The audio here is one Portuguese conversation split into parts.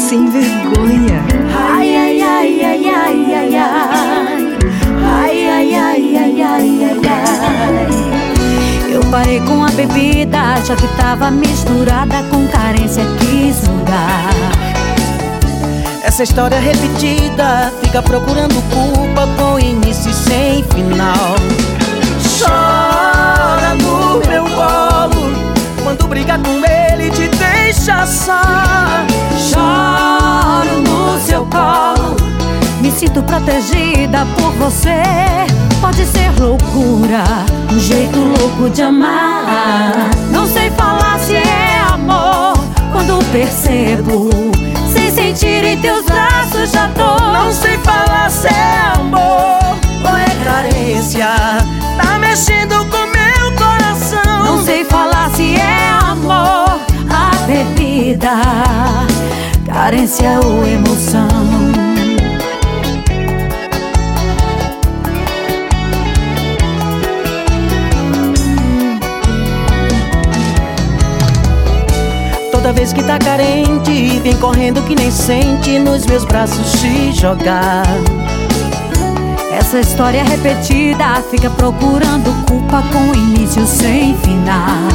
sem vergonha. Ai, ai, ai, ai, ai, ai, ai. Ai, ai, ai, ai, ai, ai, ai. Eu parei com a bebida, já que tava misturada com carência, quis mudar. Essa história repetida fica procurando culpa com início e sem final. Chora no meu colo quando briga com ele, te deixa só. Choro no seu colo, me sinto protegida por você. Pode ser loucura, um jeito louco de amar. Não sei falar se é amor quando percebo. Sem sentir em teus braços já tô. Não sei falar se é amor ou é carência, tá mexendo com meu coração. Não sei falar se é amor, a bebida, carência ou emoção. Toda vez que tá carente, vem correndo que nem sente, nos meus braços te jogar. Essa história repetida fica procurando culpa com início sem final.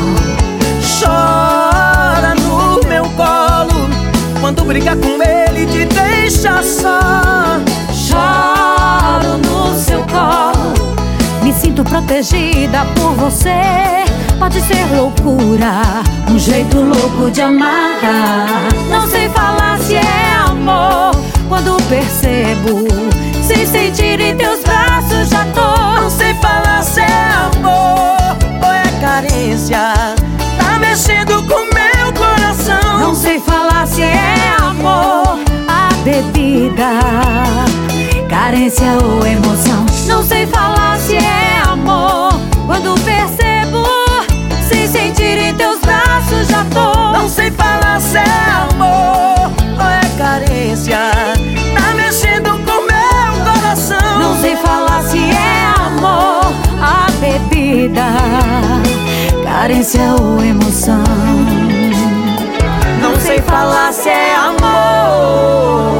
Chora no meu colo quando briga com ele, te deixa só. Choro no seu colo, me sinto protegida por você. Pode ser loucura, um jeito louco de amar. Não sei falar se é amor quando percebo. Sem sentir em teus braços já tô. Não sei falar se é amor ou é carência, tá mexendo com meu coração. Não sei falar se é amor, a bebida, carência ou emoção. Não sei falar se é amor quando percebo. Sem sentir em teus braços já tô. Não sei falar se é amor ou é carência, tá mexendo com meu coração. Não sei falar se é amor, a bebida, carência ou emoção. Não sei falar se é amor